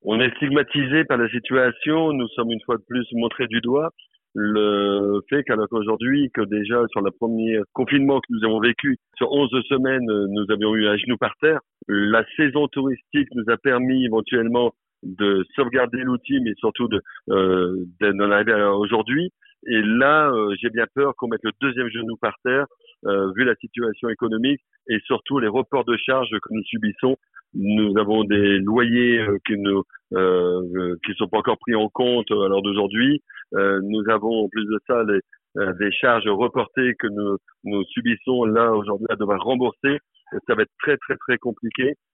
On est stigmatisé par la situation. Nous sommes une fois de plus montrés du doigt. Le fait qu'alors qu'aujourd'hui, que déjà sur le premier confinement que nous avons vécu, sur 11 semaines, nous avions eu un genou par terre. La saison touristique nous a permis éventuellement de sauvegarder l'outil, mais surtout d'en arriver à aujourd'hui. Et là, j'ai bien peur qu'on mette le deuxième genou par terre, vu la situation économique et surtout les reports de charges que nous subissons. Nous avons des loyers qui sont pas encore pris en compte à l'heure d'aujourd'hui. Nous avons en plus de ça des charges reportées que nous subissons là aujourd'hui à devoir rembourser. Ça va être très très très compliqué.